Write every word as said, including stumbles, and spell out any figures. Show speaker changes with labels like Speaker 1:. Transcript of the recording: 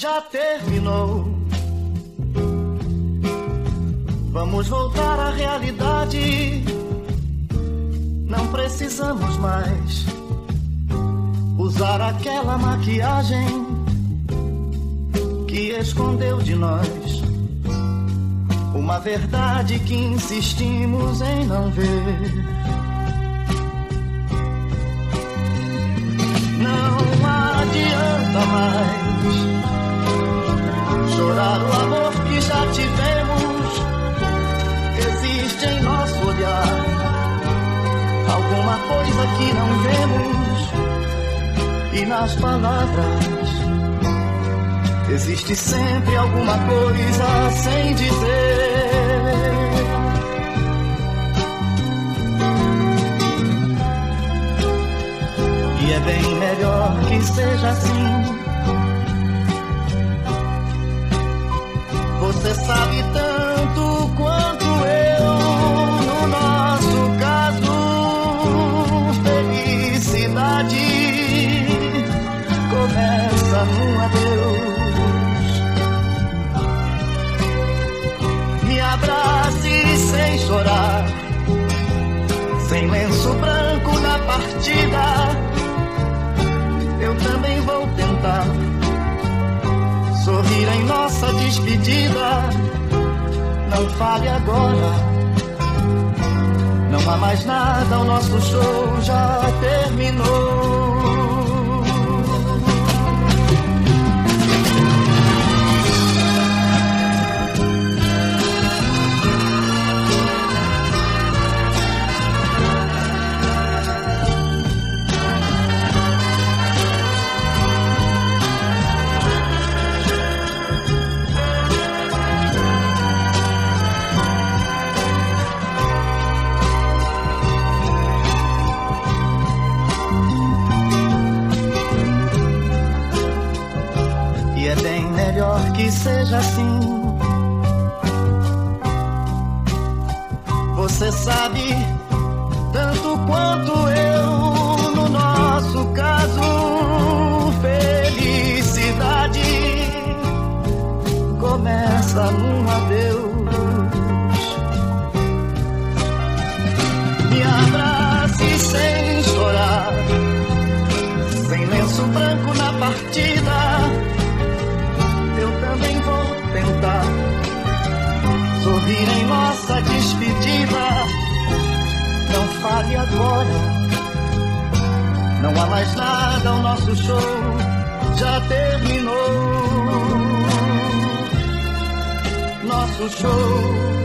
Speaker 1: já terminou. Vamos voltar à realidade. Não precisamos mais usar aquela maquiagem que escondeu de nós uma verdade que insistimos em não ver. Não adianta mais chorar o amor que já tivemos. Existe em nosso olhar alguma coisa que não vemos, e nas palavras existe sempre alguma coisa sem dizer. E é bem melhor que seja assim. Você sabe tanto quanto eu, no nosso caso, felicidade começa num adeus. Me abrace sem chorar, sem lenço branco na partida. Eu também vou tentar sorrir em nossa despedida. Não fale agora, não há mais nada, o nosso show já terminou. Que seja assim. Você sabe tanto quanto eu, no nosso caso, felicidade começa num adeus. Me abrace sem chorar, sem lenço branco na partida. Também vou tentar sorrir em nossa despedida. Não fale agora, não há mais nada, o nosso show já terminou. Nosso show